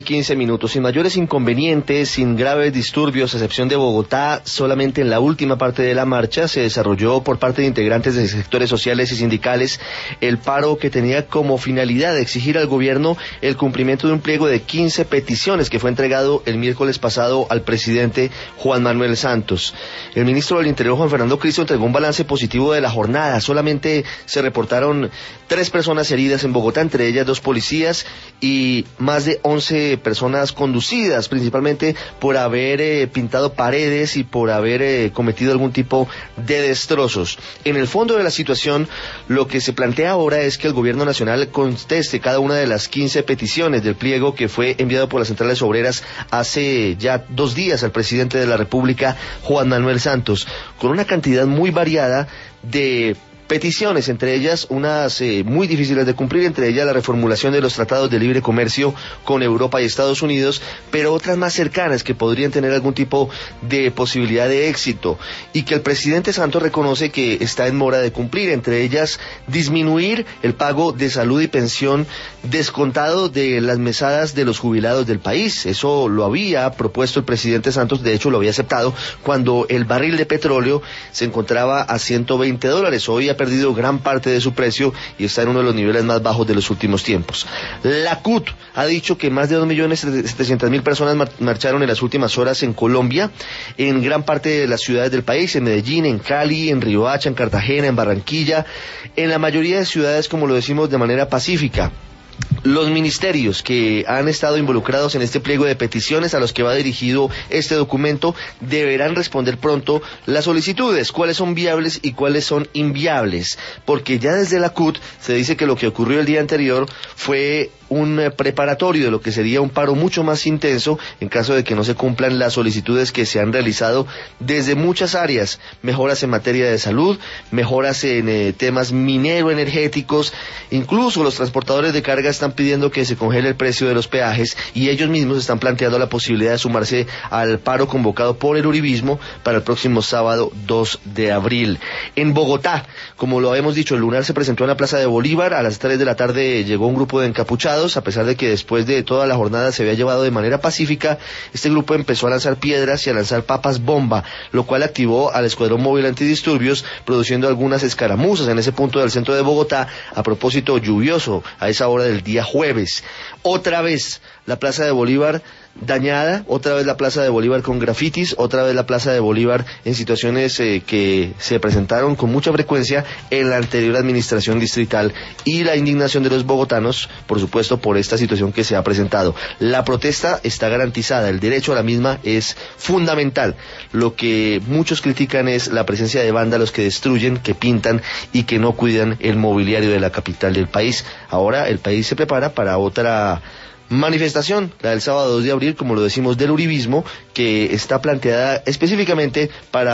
15 minutos. Sin mayores inconvenientes, sin graves disturbios, a excepción de Bogotá, solamente en la última parte de la marcha se desarrolló por parte de integrantes de sectores sociales y sindicales el paro que tenía como finalidad exigir al gobierno el cumplimiento de un pliego de 15 peticiones que fue entregado el miércoles pasado al presidente Juan Manuel Santos. El ministro del Interior, Juan Fernando Cristo, entregó un balance positivo de la jornada. Solamente se reportaron 3 personas heridas en Bogotá, entre ellas 2 policías y más de 11 personas conducidas, principalmente por haber pintado paredes y por haber cometido algún tipo de destrozos. En el fondo de la situación, lo que se plantea ahora es que el gobierno nacional conteste cada una de las 15 peticiones del pliego que fue enviado por las centrales obreras hace ya 2 días al presidente de la República, Juan Manuel Santos, con una cantidad muy variada de peticiones, entre ellas unas muy difíciles de cumplir, entre ellas la reformulación de los tratados de libre comercio con Europa y Estados Unidos, pero otras más cercanas que podrían tener algún tipo de posibilidad de éxito y que el presidente Santos reconoce que está en mora de cumplir, entre ellas disminuir el pago de salud y pensión descontado de las mesadas de los jubilados del país. Eso lo había propuesto el presidente Santos, de hecho lo había aceptado cuando el barril de petróleo se encontraba a $120. Hoy ha perdido gran parte de su precio y está en uno de los niveles más bajos de los últimos tiempos. La CUT ha dicho que más de 2.700.000 personas marcharon en las últimas horas en Colombia, en gran parte de las ciudades del país, en Medellín, en Cali, en Riohacha, en Cartagena, en Barranquilla, en la mayoría de ciudades, como lo decimos, de manera pacífica. Los ministerios que han estado involucrados en este pliego de peticiones a los que va dirigido este documento deberán responder pronto las solicitudes, cuáles son viables y cuáles son inviables, porque ya desde la CUT se dice que lo que ocurrió el día anterior fue un preparatorio de lo que sería un paro mucho más intenso en caso de que no se cumplan las solicitudes que se han realizado desde muchas áreas: mejoras en materia de salud, mejoras en temas minero-energéticos, incluso los transportadores de carga están pidiendo que se congele el precio de los peajes y ellos mismos están planteando la posibilidad de sumarse al paro convocado por el uribismo para el próximo sábado 2 de abril. En Bogotá, como lo habíamos dicho, el lunar se presentó en la Plaza de Bolívar. A las 3 de la tarde llegó un grupo de encapuchados. A pesar de que después de toda la jornada se había llevado de manera pacífica, este grupo empezó a lanzar piedras y a lanzar papas bomba, lo cual activó al escuadrón móvil antidisturbios, produciendo algunas escaramuzas en ese punto del centro de Bogotá, a propósito lluvioso a esa hora del día jueves. Otra vez la Plaza de Bolívar dañada, otra vez la Plaza de Bolívar con grafitis, otra vez la Plaza de Bolívar en situaciones que se presentaron con mucha frecuencia en la anterior administración distrital, y la indignación de los bogotanos, por supuesto, por esta situación que se ha presentado. La protesta está garantizada, el derecho a la misma es fundamental. Lo que muchos critican es la presencia de vándalos que destruyen, que pintan y que no cuidan el mobiliario de la capital del país. Ahora el país se prepara para otra manifestación, la del sábado 2 de abril, como lo decimos, del uribismo, que está planteada específicamente para